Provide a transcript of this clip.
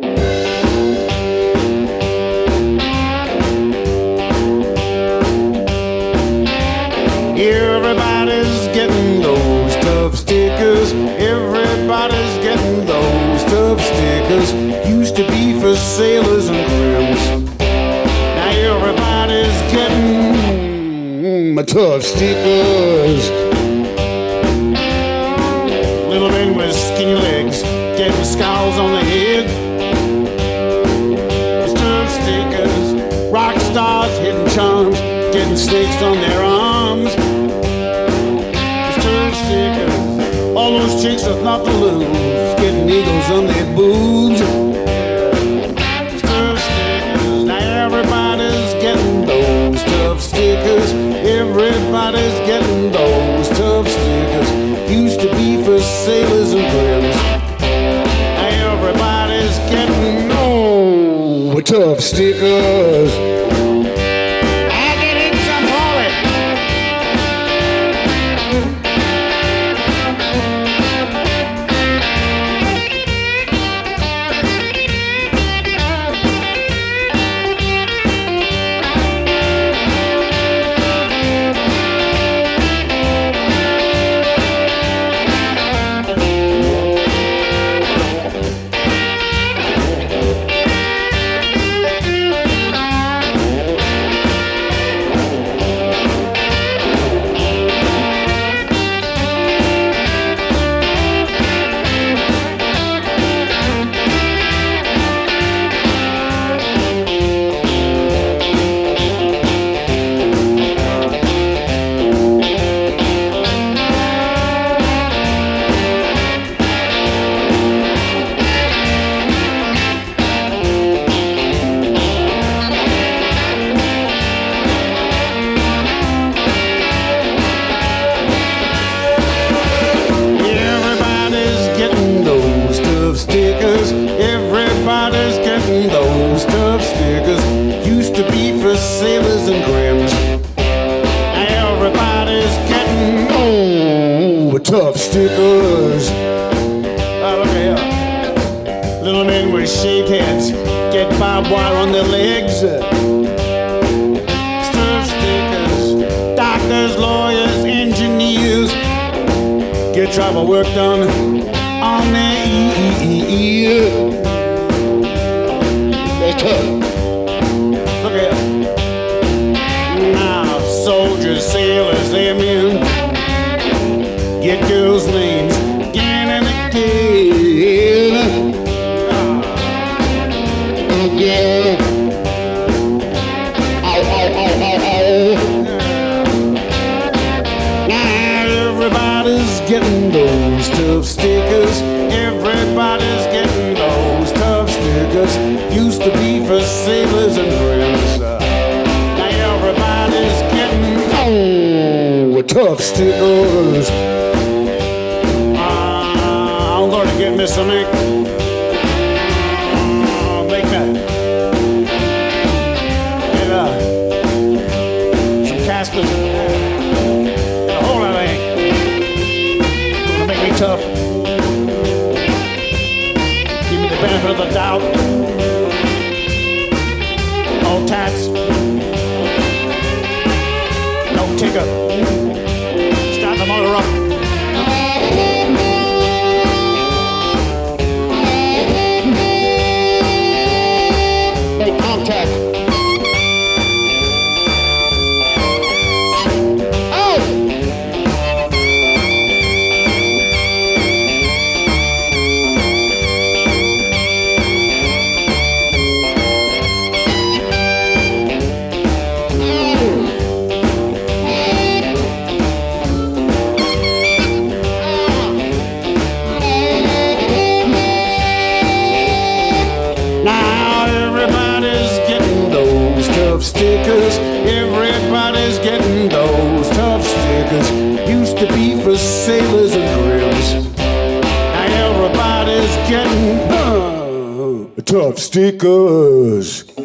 Everybody's getting those tough stickers. Everybody's getting those tough stickers. Used to be for sailors and crims. Now everybody's getting tough stickers. Little men with skinny legs getting scars on the head. It's tough stickers. Rock stars hitting charms, getting stakes on their arms. It's tough stickers. All those chicks with nothing to lose, getting eagles on their boobs. It's tough stickers. Now everybody's getting those tough stickers. Everybody's getting those tough stickers. Used to be for sailors and crims. Now everybody's getting tough stickers. Everybody's getting those tough stickers. Used to be for sailors and crims. Now everybody's getting tough stickers. Oh, look here. Little men with shaved heads get barbed wire on their legs. Tough stickers. Doctors, lawyers, engineers get travel work done on their ear. They're tough. Look at it. Now, soldiers, sailors, airmen get girls' names again and again. Again. Ow, ow, ow, ow, ow. Now, everybody's getting those tough stickers. Everybody's getting those tough stickers. Used to be for sailors and crims. Now everybody's getting tough stickers. I'm going to get me some ink. Make that. Get some Caspers. A whole lot of ink. Gonna make me tough. Give me the benefit of the doubt. No tats. No ticker. Start the motor up. Make contact. Stickers, everybody's getting those tough stickers. Used to be for sailors and crims. Now everybody's getting tough stickers.